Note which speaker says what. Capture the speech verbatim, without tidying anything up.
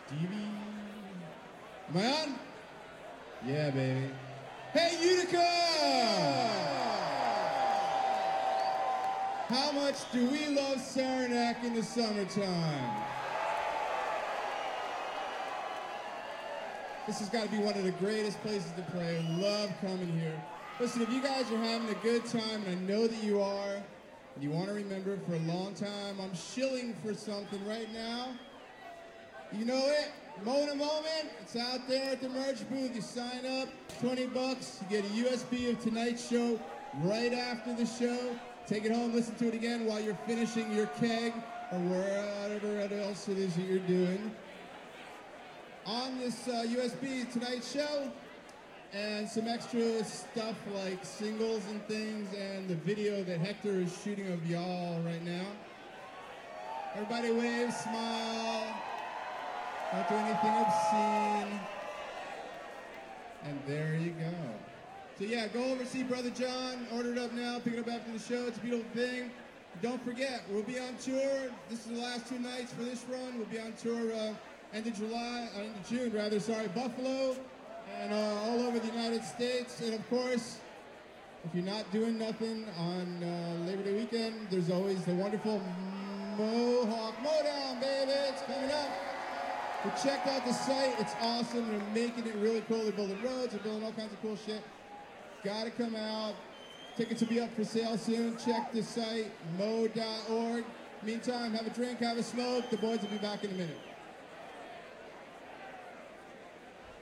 Speaker 1: D V. Am I on? Yeah, baby. Hey, Utica! How much do we love Saranac in the summertime? This has got to be one of the greatest places to play. I love coming here. Listen, if you guys are having a good time, and I know that you are, and you want to remember it for a long time, I'm shilling for something right now. You know it, Mona Moment, it's out there at the merch booth. You sign up, twenty bucks, you get a U S B of tonight's show right after the show. Take it home, listen to it again while you're finishing your keg or whatever else it is that you're doing. On this uh, U S B, tonight's show, and some extra stuff like singles and things, and the video that Hector is shooting of y'all right now. Everybody wave, smile. Don't do anything obscene. And there you go. So yeah, go over, see Brother John. Order it up now. Pick it up after the show. It's a beautiful thing. Don't forget, we'll be on tour. This is the last two nights for this run. We'll be on tour uh, end of July, uh, end of June rather, sorry, Buffalo, and uh, all over the United States. And of course, if you're not doing nothing on uh, Labor Day weekend, there's always the wonderful Mohawk Modown, baby. It's coming up. We checked out the site. It's awesome. They're making it really cool. They're building roads. They're building all kinds of cool shit. Gotta come out. Tickets will be up for sale soon. Check the site, mo dot org. Meantime, have a drink, have a smoke. The boys will be back in a minute.